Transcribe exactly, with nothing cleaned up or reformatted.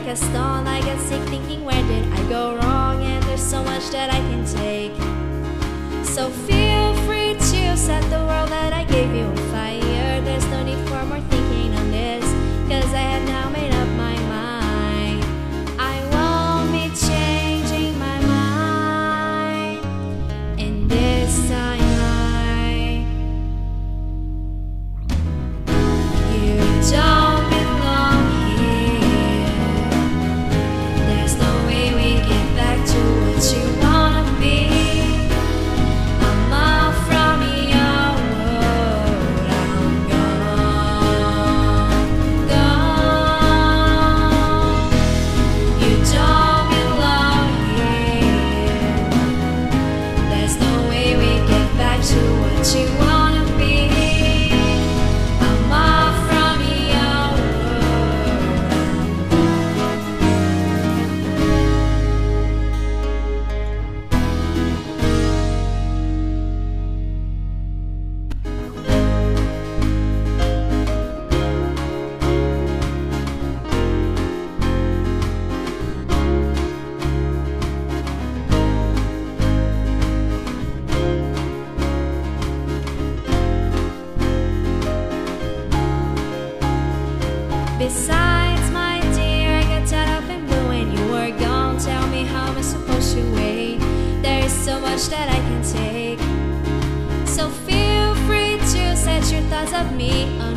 a stone. I get sick thinking, where did I go wrong? And there's so much that I can take. So feel free to set the world that I gave you on fire. There's no need for more thinking on this, cause I have now made up my mind. I won't be changing my mind. And this time I, you don't belong here. There's no way we get back to what you wanna be. I'm off from your world, I'm gone, gone. You don't belong here. There's no way we get back to what you wanna be. I'm off from your Besides, my dear, I got tied up in blue when you were gone. Tell me, how am I supposed to wait? There is so much that I can take. So feel free to set your thoughts of me